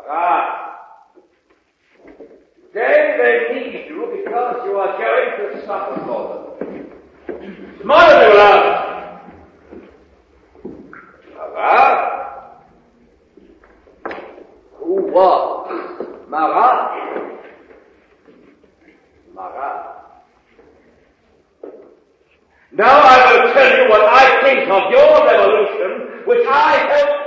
Then they need you because you are going to suffer for them. Smile, love. Who was Marat? Now I will tell you what I think of your revolution, which I helped